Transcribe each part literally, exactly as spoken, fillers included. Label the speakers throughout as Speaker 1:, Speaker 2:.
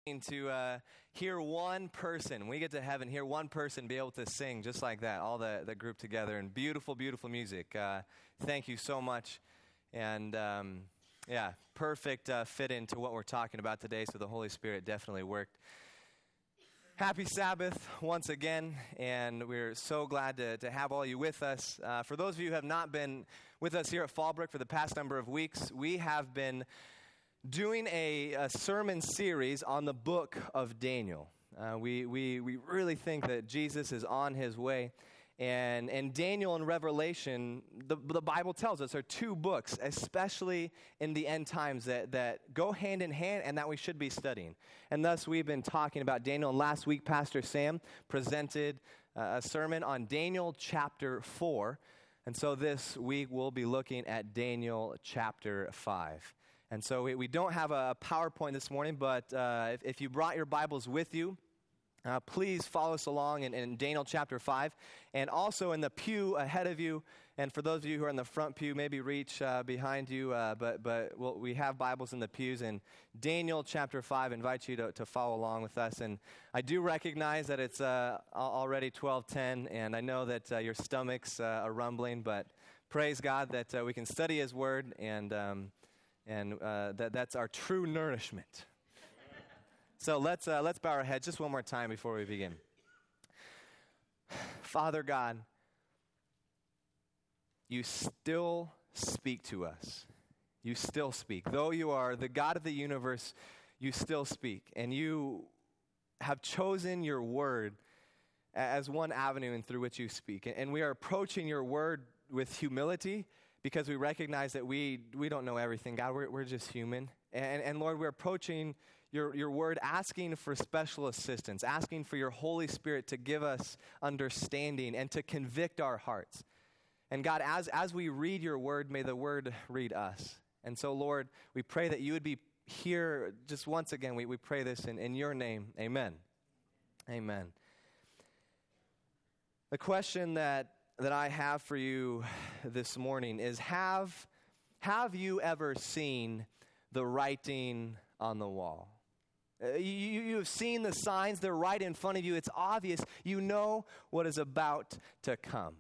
Speaker 1: to uh, hear one person. We get to heaven, hear one person be able to sing just like that, all the, the group together, and beautiful, beautiful music. Uh, thank you so much. And um, yeah, perfect uh, fit into what we're talking about today, so the Holy Spirit definitely worked. Happy Sabbath once again, and we're so glad to, to have all you with us. Uh, for those of you who have not been with us here at Fallbrook for the past number of weeks, we have been doing a, a sermon series on the book of Daniel. Uh, we, we, we really think that Jesus is on his way. And, and Daniel and Revelation, the, the Bible tells us, are two books, especially in the end times, that, that go hand in hand and that we should be studying. And thus, we've been talking about Daniel. And last week, Pastor Sam presented uh, a sermon on Daniel chapter four. And so this week, we'll be looking at Daniel chapter five. And so we, we don't have a PowerPoint this morning, but uh, if, if you brought your Bibles with you, uh, please follow us along in, in Daniel chapter five. And also in the pew ahead of you, and for those of you who are in the front pew, maybe reach uh, behind you, uh, but but we'll, we have Bibles in the pews. And Daniel chapter five, invite you to, to follow along with us. And I do recognize that it's uh, already twelve ten, and I know that uh, your stomachs uh, are rumbling, but praise God that uh, we can study His Word, and um, And uh, that, that's our true nourishment. So let's uh, let's bow our heads just one more time before we begin. Father God, you still speak to us. You still speak. Though you are the God of the universe, you still speak. And you have chosen your word as one avenue and through which you speak. And we are approaching your word with humility, because we recognize that we we don't know everything. God, we're, we're just human. And, and Lord, we're approaching your, your word asking for special assistance, asking for your Holy Spirit to give us understanding and to convict our hearts. And God, as, as we read your word, may the word read us. And so, Lord, we pray that you would be here just once again. We, we pray this in, in your name. Amen. Amen. The question that that I have for you this morning is, have, have you ever seen the writing on the wall? Uh, you, you have seen the signs, they're right in front of you, it's obvious, you know what is about to come.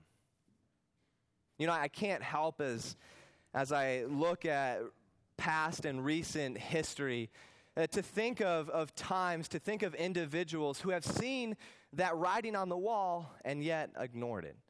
Speaker 1: You know, I can't help as, as I look at past and recent history, uh, to think of, of times, to think of individuals who have seen that writing on the wall and yet ignored it.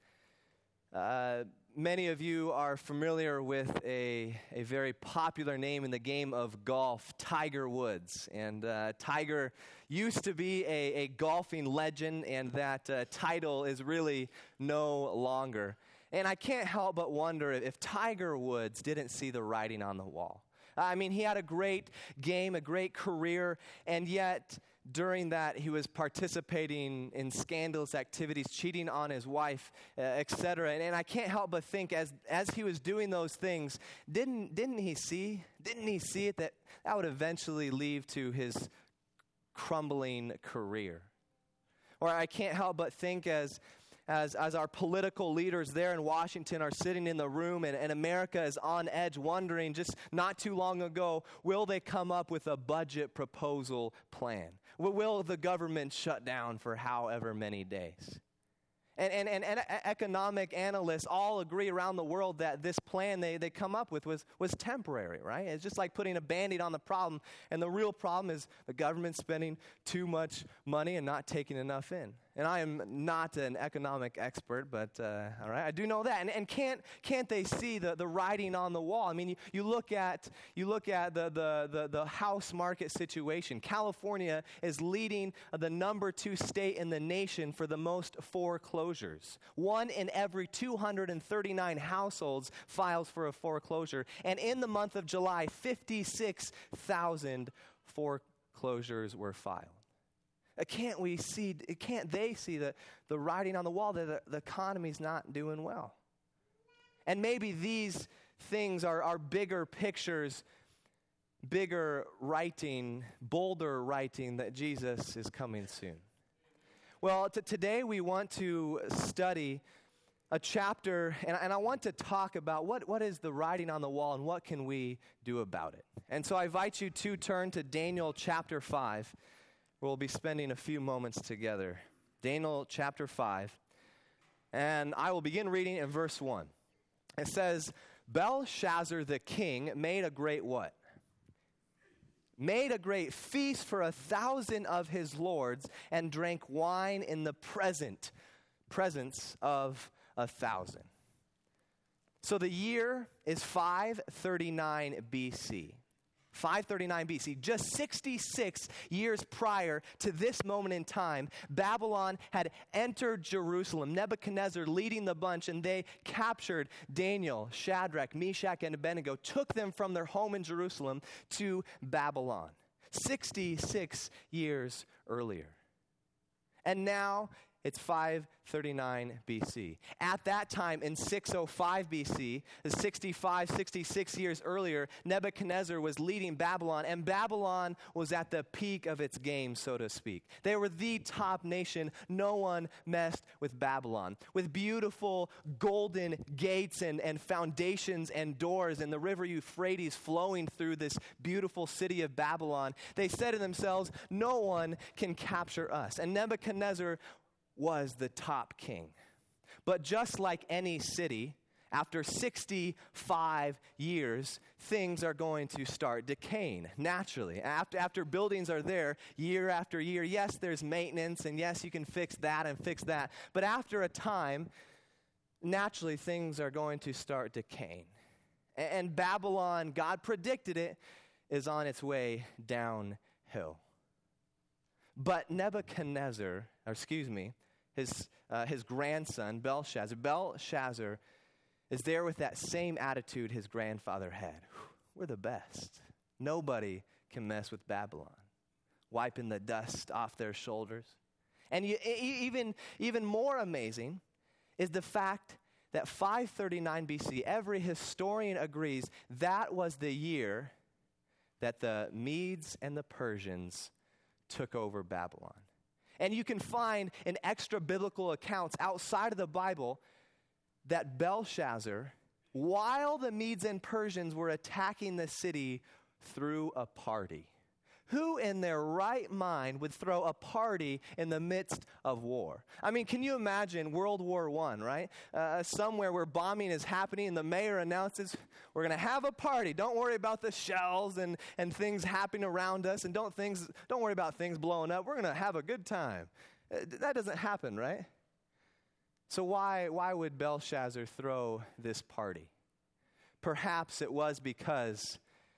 Speaker 1: Uh, many of you are familiar with a, a very popular name in the game of golf, Tiger Woods. And uh, Tiger used to be a, a golfing legend, and that uh, title is really no longer. And I can't help but wonder if Tiger Woods didn't see the writing on the wall. I mean, he had a great game, a great career, and yet during that, he was participating in scandalous activities, cheating on his wife, uh, et cetera. And, and I can't help but think, as as he was doing those things, didn't didn't he see? Didn't he see it that that would eventually lead to his crumbling career? Or I can't help but think as As, as our political leaders there in Washington are sitting in the room, and, and America is on edge, wondering just not too long ago, will they come up with a budget proposal plan? Will, will the government shut down for however many days? And, and, and, and economic analysts all agree around the world that this plan they, they come up with was, was temporary, right? It's just like putting a Band-Aid on the problem, and the real problem is the government spending too much money and not taking enough in. And I am not an economic expert, but uh, all right, I do know that. And, and can't can't they see the, the writing on the wall? I mean, you, you look at you look at the, the the the house market situation. California is leading the number two state in the nation for the most foreclosures. One in every two hundred thirty-nine households files for a foreclosure, and in the month of July, fifty-six thousand foreclosures were filed. Can't we see, can't they see the, the writing on the wall that the, the economy's not doing well? And maybe these things are, are bigger pictures, bigger writing, bolder writing that Jesus is coming soon. Well, t- today we want to study a chapter, and, and I want to talk about what, what is the writing on the wall and what can we do about it. And so I invite you to turn to Daniel chapter five. we'll be spending a few moments together. Daniel chapter five, and I will begin reading in verse one. It says, Belshazzar the king made a great what? Made a great feast for a thousand of his lords and drank wine in the present presence of a thousand. So the year is five thirty-nine B C. five thirty-nine B C, just sixty-six years prior to this moment in time, Babylon had entered Jerusalem, Nebuchadnezzar leading the bunch, and they captured Daniel, Shadrach, Meshach, and Abednego, took them from their home in Jerusalem to Babylon, sixty-six years earlier. And now it's five thirty-nine B C. At that time, in six oh five B C, sixty-five, sixty-six years earlier, Nebuchadnezzar was leading Babylon, and Babylon was at the peak of its game, so to speak. They were the top nation. No one messed with Babylon. With beautiful golden gates and, and foundations and doors and the river Euphrates flowing through this beautiful city of Babylon, they said to themselves, no one can capture us. And Nebuchadnezzar was the top king. But just like any city, after sixty-five years, things are going to start decaying naturally. After, after buildings are there year after year, yes, there's maintenance, and yes, you can fix that and fix that. But after a time, naturally, things are going to start decaying. And, and Babylon, God predicted it, is on its way downhill. But Nebuchadnezzar, or excuse me, his uh, his grandson, Belshazzar, Belshazzar is there with that same attitude his grandfather had. We're the best. Nobody can mess with Babylon. Wiping the dust off their shoulders. And you, even, even more amazing is the fact that five thirty-nine B C, every historian agrees that was the year that the Medes and the Persians took over Babylon. And you can find in extra biblical accounts outside of the Bible that Belshazzar, while the Medes and Persians were attacking the city, threw a party. Who in their right mind would throw a party in the midst of war? I mean, can you imagine World War One, right? Uh, somewhere where bombing is happening and the mayor announces, we're going to have a party. Don't worry about the shells and, and things happening around us, and don't, things, don't worry about things blowing up. We're going to have a good time. Uh, that doesn't happen, right? So why, why would Belshazzar throw this party? Perhaps it was because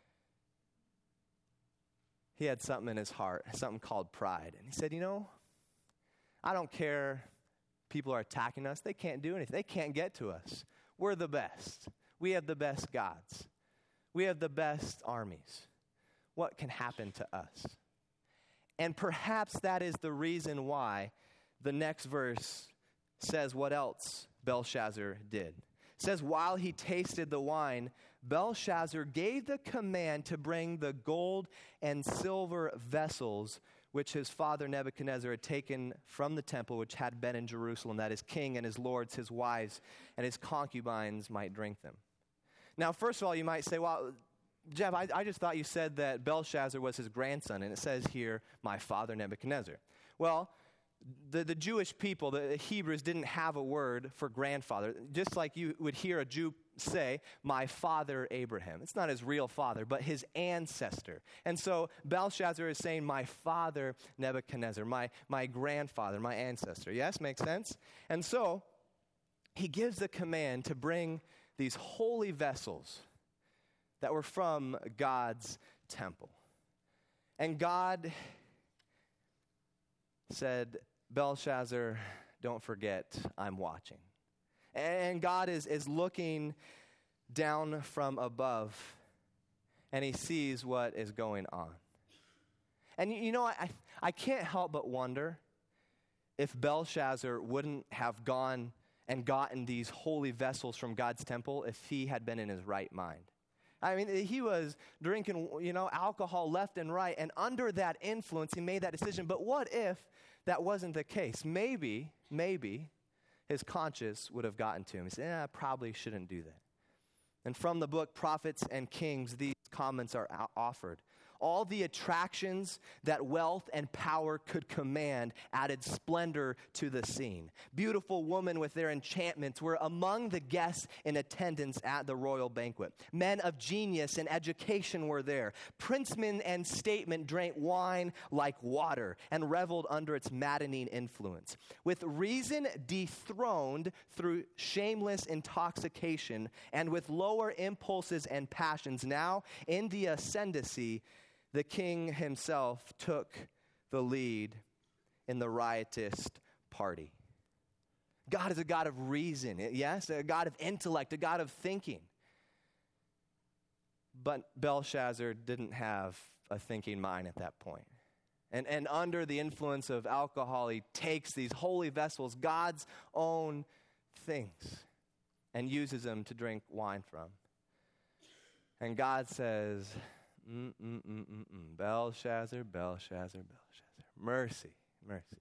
Speaker 1: he had something in his heart, something called pride. And he said, you know, I don't care people are attacking us. They can't do anything. They can't get to us. We're the best. We have the best gods. We have the best armies. What can happen to us? And perhaps that is the reason why the next verse says what else Belshazzar did. It says, while he tasted the wine, Belshazzar gave the command to bring the gold and silver vessels which his father Nebuchadnezzar had taken from the temple which had been in Jerusalem, that his king and his lords, his wives, and his concubines might drink them. Now, first of all, you might say, well, Jeff, I, I just thought you said that Belshazzar was his grandson, and it says here, my father Nebuchadnezzar. Well, The, the Jewish people, the Hebrews, didn't have a word for grandfather. Just like you would hear a Jew say, my father Abraham. It's not his real father, but his ancestor. And so Belshazzar is saying, my father Nebuchadnezzar, my, my grandfather, my ancestor. Yes, makes sense? And so he gives the command to bring these holy vessels that were from God's temple. And God said, Belshazzar, don't forget, I'm watching. And God is, is looking down from above, and he sees what is going on. And you know, I, I can't help but wonder if Belshazzar wouldn't have gone and gotten these holy vessels from God's temple if he had been in his right mind. I mean, he was drinking, you know, alcohol left and right, and under that influence, he made that decision. But what if that wasn't the case? Maybe, maybe his conscience would have gotten to him. He said, eh, I probably shouldn't do that. And from the book Prophets and Kings, these comments are offered. All the attractions that wealth and power could command added splendor to the scene. Beautiful women with their enchantments were among the guests in attendance at the royal banquet. Men of genius and education were there. Princemen and statesmen drank wine like water and reveled under its maddening influence. With reason dethroned through shameless intoxication and with lower impulses and passions, now in the ascendancy, the king himself took the lead in the riotous party. God is a God of reason, yes, a God of intellect, a God of thinking. But Belshazzar didn't have a thinking mind at that point. And, and under the influence of alcohol, he takes these holy vessels, God's own things, and uses them to drink wine from. And God says, mm, mm, mm, mm, mm. Belshazzar, Belshazzar, Belshazzar, mercy, mercy.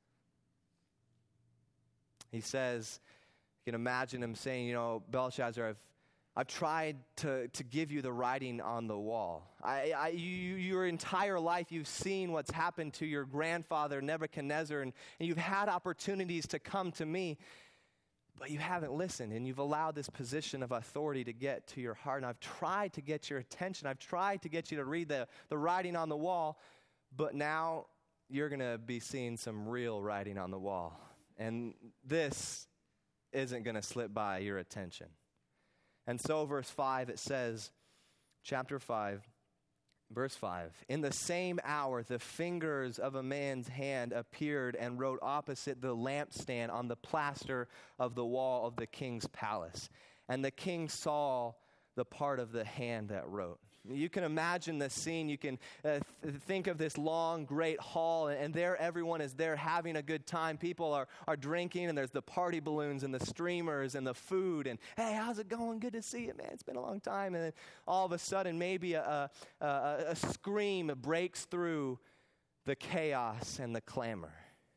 Speaker 1: He says, you can imagine him saying, you know, Belshazzar, I've I've tried to, to give you the writing on the wall. I, I, you, your entire life, you've seen what's happened to your grandfather, Nebuchadnezzar, and, and you've had opportunities to come to me, but you haven't listened, and you've allowed this position of authority to get to your heart. And I've tried to get your attention. I've tried to get you to read the, the writing on the wall, but now you're going to be seeing some real writing on the wall. And this isn't going to slip by your attention. And so verse five, it says, chapter five, verse five, in the same hour the fingers of a man's hand appeared and wrote opposite the lampstand on the plaster of the wall of the king's palace. And the king saw the part of the hand that wrote. You can imagine the scene. You can uh, th- think of this long, great hall, and, and there everyone is there having a good time. People are, are drinking, and there's the party balloons and the streamers and the food. And, hey, how's it going? Good to see you, man. It's been a long time. And then all of a sudden, maybe a, a, a, a scream breaks through the chaos and the clamor.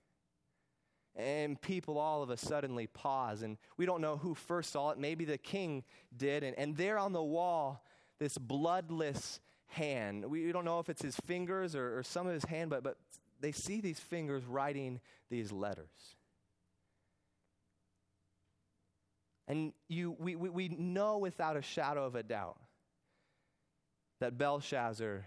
Speaker 1: And people all of a suddenly pause, and we don't know who first saw it. Maybe the king did. And, and there on the wall, this bloodless hand. We don't know if it's his fingers or, or some of his hand, but, but they see these fingers writing these letters. And you, we, we, we know without a shadow of a doubt that Belshazzar,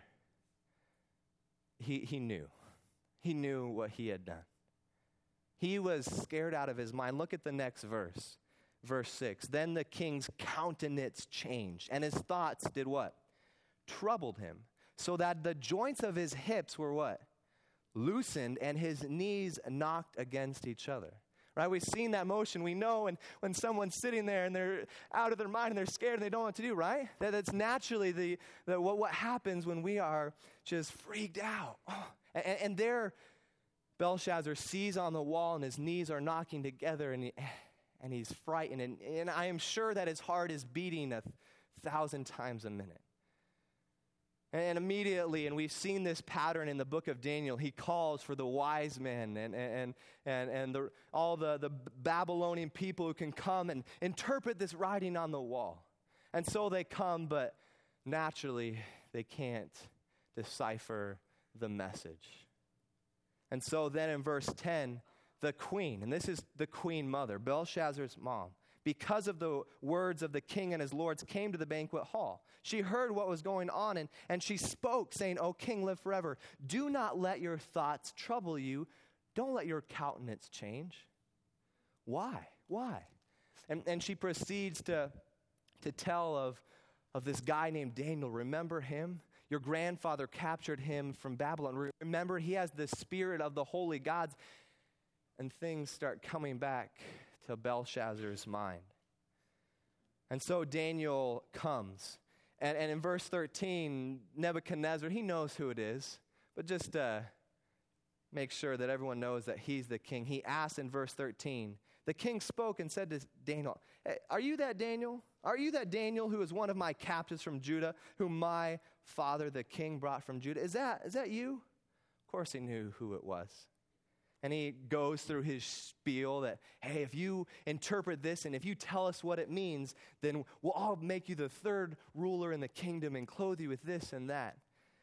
Speaker 1: he, he knew. He knew what he had done. He was scared out of his mind. Look at the next verse. Verse six, then the king's countenance changed, and his thoughts did what? Troubled him, so that the joints of his hips were what? Loosened, and his knees knocked against each other. Right? We've seen that motion. We know when, when someone's sitting there and they're out of their mind and they're scared and they don't know what to do, right? That, that's naturally the, the what, what happens when we are just freaked out. Oh, and, and there, Belshazzar sees on the wall and his knees are knocking together, and he... And he's frightened, and, and I am sure that his heart is beating a thousand times a minute. And immediately, and we've seen this pattern in the book of Daniel, he calls for the wise men and and and and the, all the, the Babylonian people who can come and interpret this writing on the wall. And so they come, but naturally they can't decipher the message. And so then in verse ten, the queen, and this is the queen mother, Belshazzar's mom, because of the words of the king and his lords, came to the banquet hall. She heard what was going on, and, and she spoke, saying, O king, live forever. Do not let your thoughts trouble you. Don't let your countenance change. Why? Why? And, and she proceeds to, to tell of, of this guy named Daniel. Remember him? Your grandfather captured him from Babylon. Remember, he has the spirit of the holy gods. And things start coming back to Belshazzar's mind. And so Daniel comes. And, and in verse thirteen, Nebuchadnezzar, he knows who it is. But just uh, make sure that everyone knows that he's the king. He asks in verse thirteen, the king spoke and said to Daniel, hey, are you that Daniel? Are you that Daniel who is one of my captives from Judah, whom my father the king brought from Judah? Is that, is that you? Of course he knew who it was. And he goes through his spiel that, hey, if you interpret this and if you tell us what it means, then we'll all make you the third ruler in the kingdom and clothe you with this and that.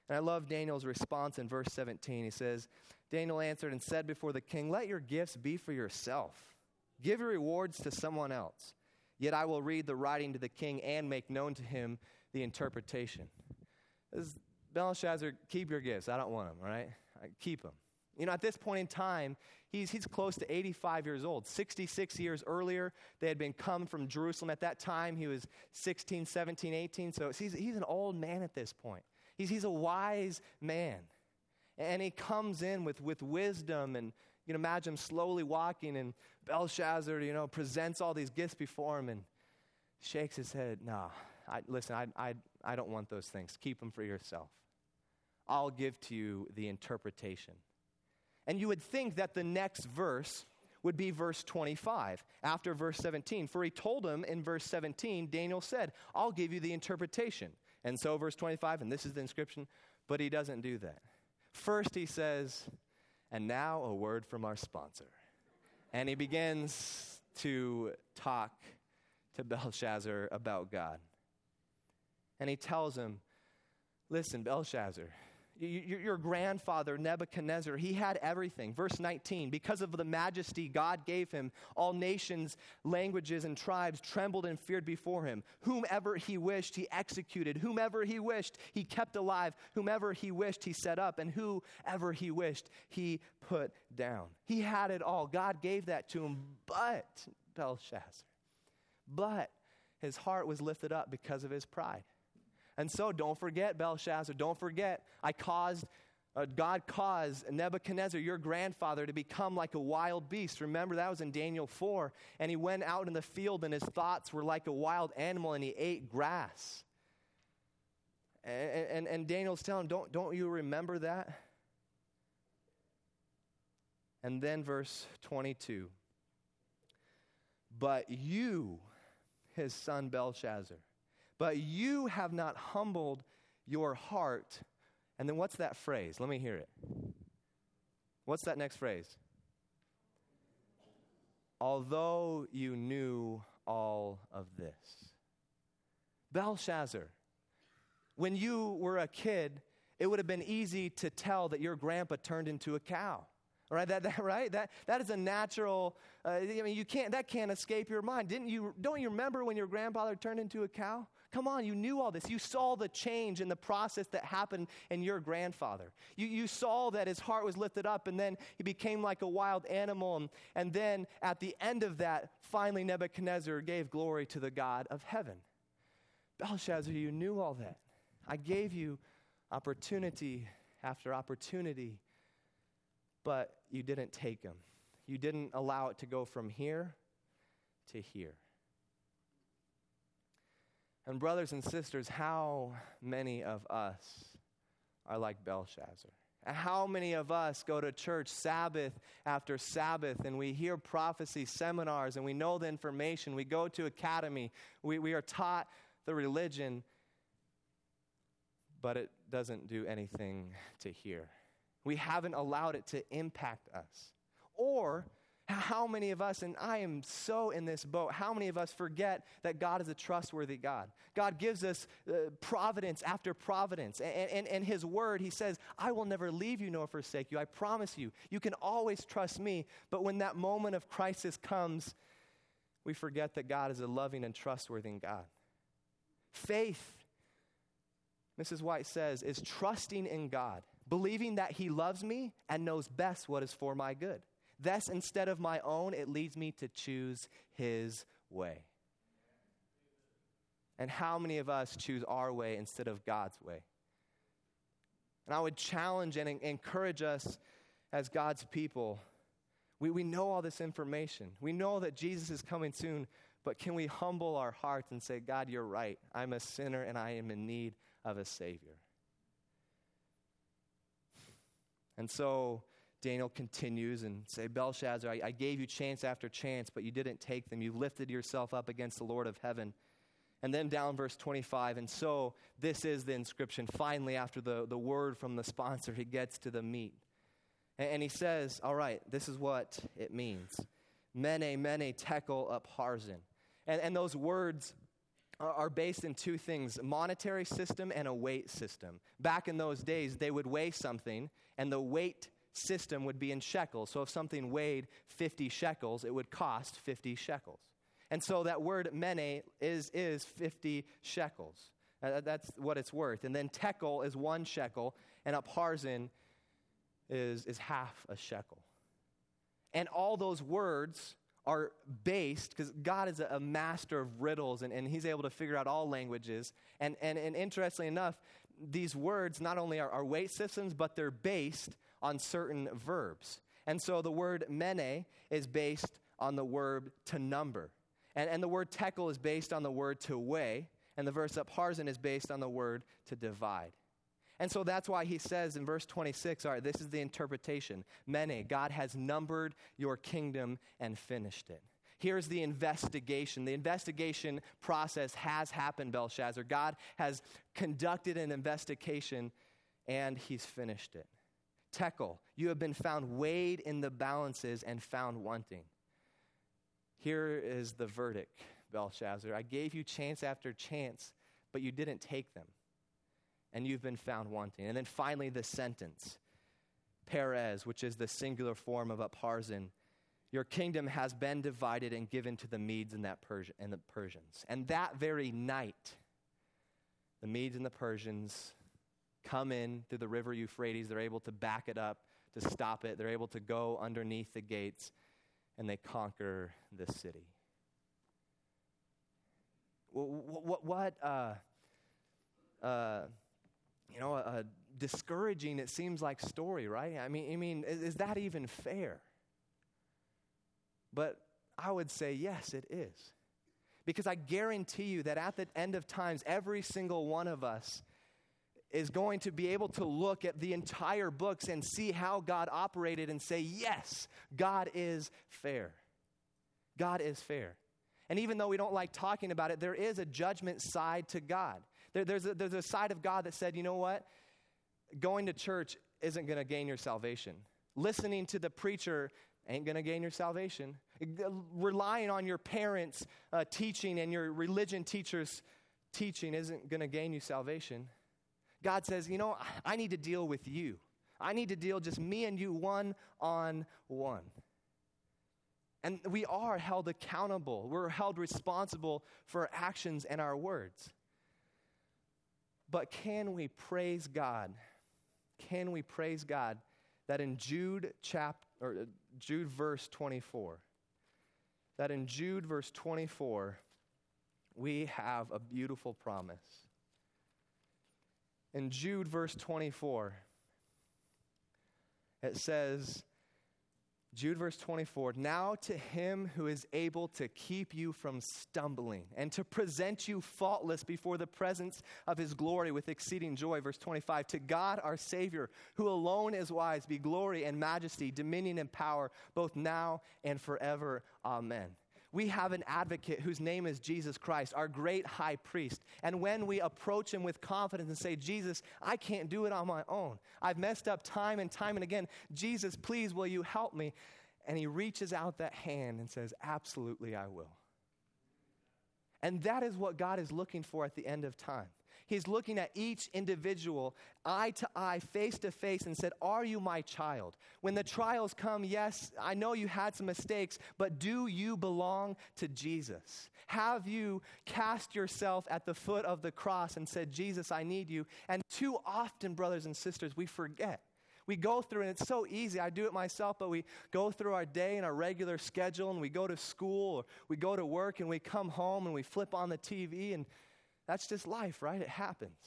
Speaker 1: And I love Daniel's response in verse seventeen. He says, Daniel answered and said before the king, let your gifts be for yourself. Give your rewards to someone else. Yet I will read the writing to the king and make known to him the interpretation. This is, Belshazzar, keep your gifts. I don't want them, all right? Keep them. You know, at this point in time, he's, he's close to eighty-five years old. sixty-six years earlier, they had been come from Jerusalem. At that time, he was sixteen, seventeen, eighteen. So he's, he's an old man at this point. He's, he's a wise man. And he comes in with, with wisdom, and you can imagine him slowly walking, and Belshazzar, you know, presents all these gifts before him and shakes his head. No, I, listen, I, I, I don't want those things. Keep them for yourself. I'll give to you the interpretation. And you would think that the next verse would be verse twenty-five, after verse seventeen. For he told him in verse seventeen, Daniel said, I'll give you the interpretation. And so verse twenty-five, and this is the inscription, but he doesn't do that. First he says, and now a word from our sponsor. And he begins to talk to Belshazzar about God. And he tells him, listen, Belshazzar, your grandfather, Nebuchadnezzar, he had everything. Verse nineteen, because of the majesty God gave him, all nations, languages, and tribes trembled and feared before him. Whomever he wished, he executed. Whomever he wished, he kept alive. Whomever he wished, he set up. And whoever he wished, he put down. He had it all. God gave that to him. But, Belshazzar, but his heart was lifted up because of his pride. And so don't forget, Belshazzar, don't forget, I caused, uh, God caused Nebuchadnezzar, your grandfather, to become like a wild beast. Remember, that was in Daniel four. And he went out in the field, and his thoughts were like a wild animal, and he ate grass. And, and, and Daniel's telling him, don't, don't you remember that? And then verse twenty-two. But you, his son Belshazzar, but you have not humbled your heart. And then what's that phrase? Let me hear it. What's that next phrase? Although you knew all of this. Belshazzar, when you were a kid, it would have been easy to tell that your grandpa turned into a cow. Right, that, that right, that that is a natural. Uh, I mean, you can't. That can't escape your mind. Didn't you? Don't you remember when your grandfather turned into a cow? Come on, you knew all this. You saw the change in the process that happened in your grandfather. You you saw that his heart was lifted up, and then he became like a wild animal. And, and then at the end of that, finally Nebuchadnezzar gave glory to the God of heaven. Belshazzar, you knew all that. I gave you opportunity after opportunity. But you didn't take them. You didn't allow it to go from here to here. And brothers and sisters, how many of us are like Belshazzar? How many of us go to church Sabbath after Sabbath, and we hear prophecy seminars, and we know the information. We go to academy. We, we are taught the religion, but it doesn't do anything to hear. We haven't allowed it to impact us. Or how many of us, and I am so in this boat, how many of us forget that God is a trustworthy God? God gives us uh, providence after providence. And, and, and his word, he says, I will never leave you nor forsake you. I promise you, you can always trust me. But when that moment of crisis comes, we forget that God is a loving and trustworthy God. Faith, Missus White says, is trusting in God, believing that he loves me and knows best what is for my good. Thus, instead of my own, it leads me to choose his way. And how many of us choose our way instead of God's way? And I would challenge and encourage us as God's people. We, we know all this information. We know that Jesus is coming soon, but can we humble our hearts and say, God, you're right. I'm a sinner and I am in need of a Savior. And so Daniel continues and say, Belshazzar, I, I gave you chance after chance, but you didn't take them. You lifted yourself up against the Lord of heaven. And then down verse twenty-five, and so this is the inscription. Finally, after the, the word from the sponsor, he gets to the meat. And, and he says, all right, this is what it means. Mene, mene, tekel, upharsin. And, and those words are, are based in two things, monetary system and a weight system. Back in those days, they would weigh something, and the weight system would be in shekels. So if something weighed fifty shekels, it would cost fifty shekels. And so that word mene is, is fifty shekels. Uh, that's what it's worth. And then tekel is one shekel, and upharsin is, is half a shekel. And all those words are based, because God is a, a master of riddles, and, and he's able to figure out all languages. And, and, and interestingly enough, these words not only are, are weight systems, but they're based on certain verbs. And so the word mene is based on the verb to number. And, and the word tekel is based on the word to weigh. And the verse upharsin is based on the word to divide. And so that's why he says in verse twenty-six, all right, this is the interpretation. Mene, God has numbered your kingdom and finished it. Here's the investigation. The investigation process has happened, Belshazzar. God has conducted an investigation and he's finished it. Tekel, you have been found weighed in the balances and found wanting. Here is the verdict, Belshazzar. I gave you chance after chance, but you didn't take them. And you've been found wanting. And then finally, the sentence, Perez, which is the singular form of upharsin. Your kingdom has been divided and given to the Medes and, that Persi- and the Persians. And that very night, the Medes and the Persians come in through the river Euphrates. They're able to back it up, to stop it. They're able to go underneath the gates, and they conquer the city. What, what, what uh, uh, you know, a, a discouraging, it seems like, story, right? I mean, I mean, is, is that even fair? But I would say, yes, it is. Because I guarantee you that at the end of times, every single one of us is going to be able to look at the entire books and see how God operated and say, yes, God is fair. God is fair. And even though we don't like talking about it, there is a judgment side to God. There, there's, a, there's a side of God that said, you know what? Going to church isn't going to gain your salvation. Listening to the preacher ain't going to gain your salvation. Relying on your parents' uh, teaching and your religion teachers' teaching isn't going to gain you salvation. God says, you know, I need to deal with you. I need to deal just me and you one on one. And we are held accountable. We're held responsible for our actions and our words. But can we praise God? Can we praise God that in Jude chapter or Jude verse twenty-four, that in Jude verse twenty-four, we have a beautiful promise. In Jude verse twenty-four, it says, Jude verse twenty-four, now to him who is able to keep you from stumbling and to present you faultless before the presence of his glory with exceeding joy. Verse twenty-five, to God our Savior, who alone is wise, be glory and majesty, dominion and power, both now and forever. Amen. We have an advocate whose name is Jesus Christ, our great high priest. And when we approach him with confidence and say, Jesus, I can't do it on my own. I've messed up time and time and again. Jesus, please, will you help me? And he reaches out that hand and says, absolutely, I will. And that is what God is looking for at the end of time. He's looking at each individual eye to eye, face to face, and said, are you my child? When the trials come, yes, I know you had some mistakes, but do you belong to Jesus? Have you cast yourself at the foot of the cross and said, Jesus, I need you? And too often, brothers and sisters, we forget. We go through, and it's so easy. I do it myself, but we go through our day and our regular schedule, and we go to school, or we go to work, and we come home, and we flip on the T V, and that's just life, right? It happens.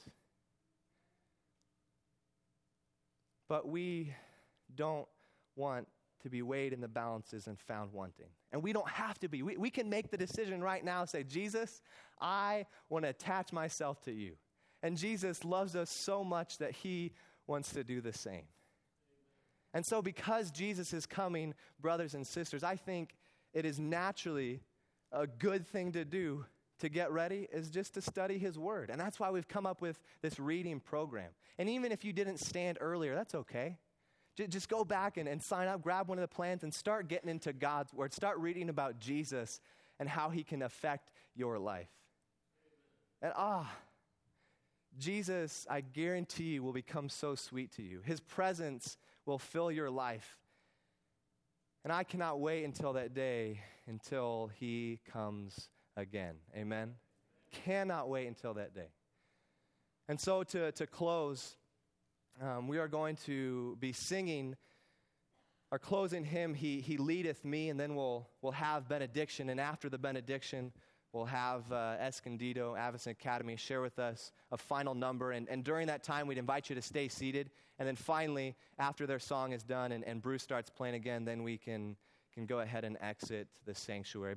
Speaker 1: But we don't want to be weighed in the balances and found wanting. And we don't have to be. We, we can make the decision right now and say, Jesus, I want to attach myself to you. And Jesus loves us so much that he wants to do the same. And so because Jesus is coming, brothers and sisters, I think it is naturally a good thing to do to get ready is just to study his word. And that's why we've come up with this reading program. And even if you didn't stand earlier, that's okay. J- just go back and, and sign up, grab one of the plans, and start getting into God's word. Start reading about Jesus and how he can affect your life. And ah, Jesus, I guarantee you, will become so sweet to you. His presence will fill your life. And I cannot wait until that day, until he comes again. Amen? Cannot wait until that day. And so to, to close, um, we are going to be singing our closing hymn, He He Leadeth Me, and then we'll we'll have benediction. And after the benediction, we'll have uh, Escondido, Avison Academy, share with us a final number. And, and during that time, we'd invite you to stay seated. And then finally, after their song is done and, and Bruce starts playing again, then we can, can go ahead and exit the sanctuary.